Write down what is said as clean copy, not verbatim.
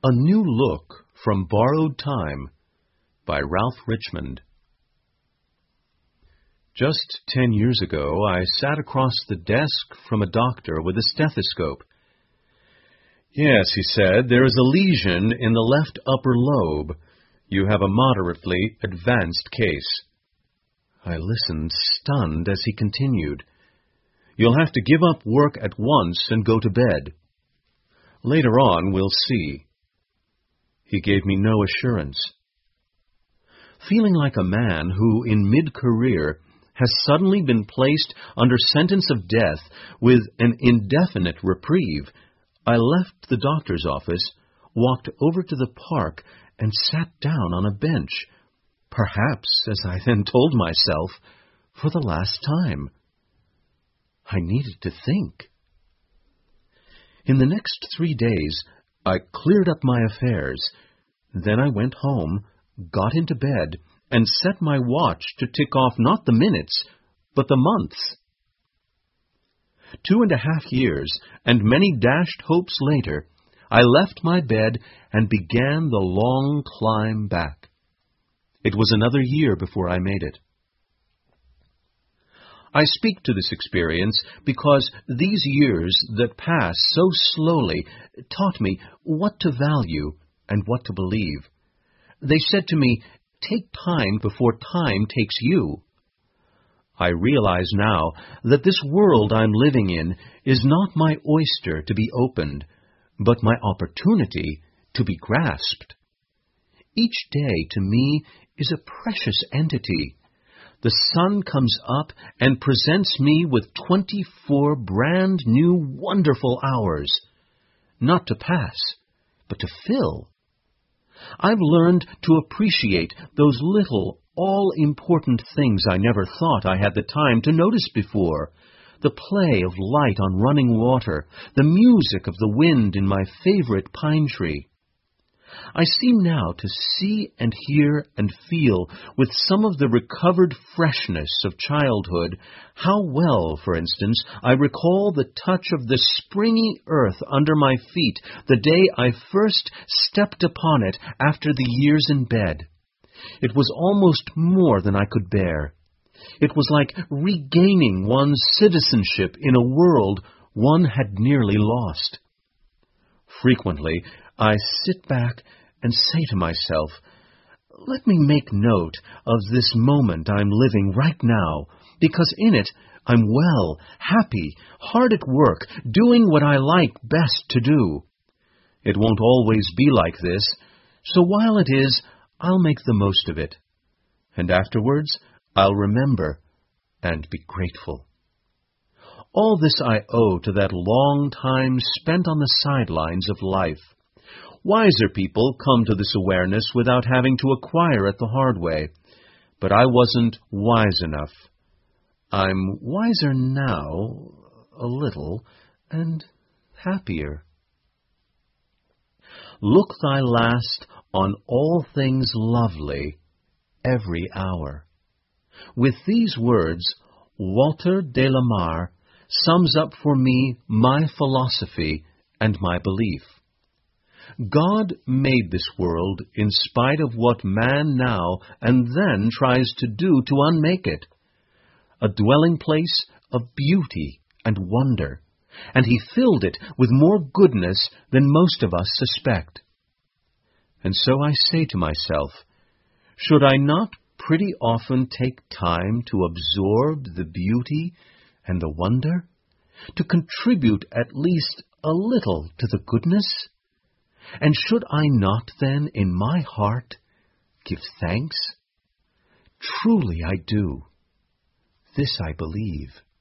A New Look from Borrowed Time by Ralph Richmond. Just 10 years ago, I sat across the desk from a doctor with a stethoscope. "Yes," he said, "there is a lesion in the left upper lobe. You have a moderately advanced case." I listened, stunned, as he continued. "You'll have to give up work at once and go to bed. Later on, we'll see." He gave me no assurance. Feeling like a man who, in mid-career, has suddenly been placed under sentence of death with an indefinite reprieve, I left the doctor's office, walked over to the park, and sat down on a bench, perhaps, as I then told myself, for the last time. I needed to think. In the next 3 days, I cleared up my affairs. Then I went home, got into bed, and set my watch to tick off not the minutes, but the months. 2.5 years, and many dashed hopes later, I left my bed and began the long climb back. It was another year before I made it. I speak to this experience because these years that passed so slowly taught me what to value and what to believe. They said to me, "Take time before time takes you." I realize now that this world I'm living in is not my oyster to be opened, but my opportunity to be grasped. Each day to me is a precious entity. The sun comes up and presents me with 24 brand new wonderful hours, not to pass, but to fill. I've learned to appreciate those little, all-important things I never thought I had the time to notice before. The play of light on running water, the music of the wind in my favorite pine tree. I seem now to see and hear and feel, with some of the recovered freshness of childhood, how well, for instance, I recall the touch of the springy earth under my feet the day I first stepped upon it after the years in bed. It was almost more than I could bear. It was like regaining one's citizenship in a world one had nearly lost. Frequently, I sit back and say to myself, "Let me make note of this moment I'm living right now, because in it I'm well, happy, hard at work, doing what I like best to do. It won't always be like this, so while it is, I'll make the most of it. And afterwards, I'll remember and be grateful." All this I owe to that long time spent on the sidelines of life. Wiser people come to this awareness without having to acquire it the hard way. But I wasn't wise enough. I'm wiser now, a little, and happier. Look thy last on all things lovely every hour. With these words, Walter de la Mare sums up for me my philosophy and my belief. God made this world in spite of what man now and then tries to do to unmake it. A dwelling place of beauty and wonder, and he filled it with more goodness than most of us suspect. And so I say to myself, should I not pretty often take time to absorb the beauty and the wonder, to contribute at least a little to the goodness? And should I not then, in my heart, give thanks? Truly I do. This I believe.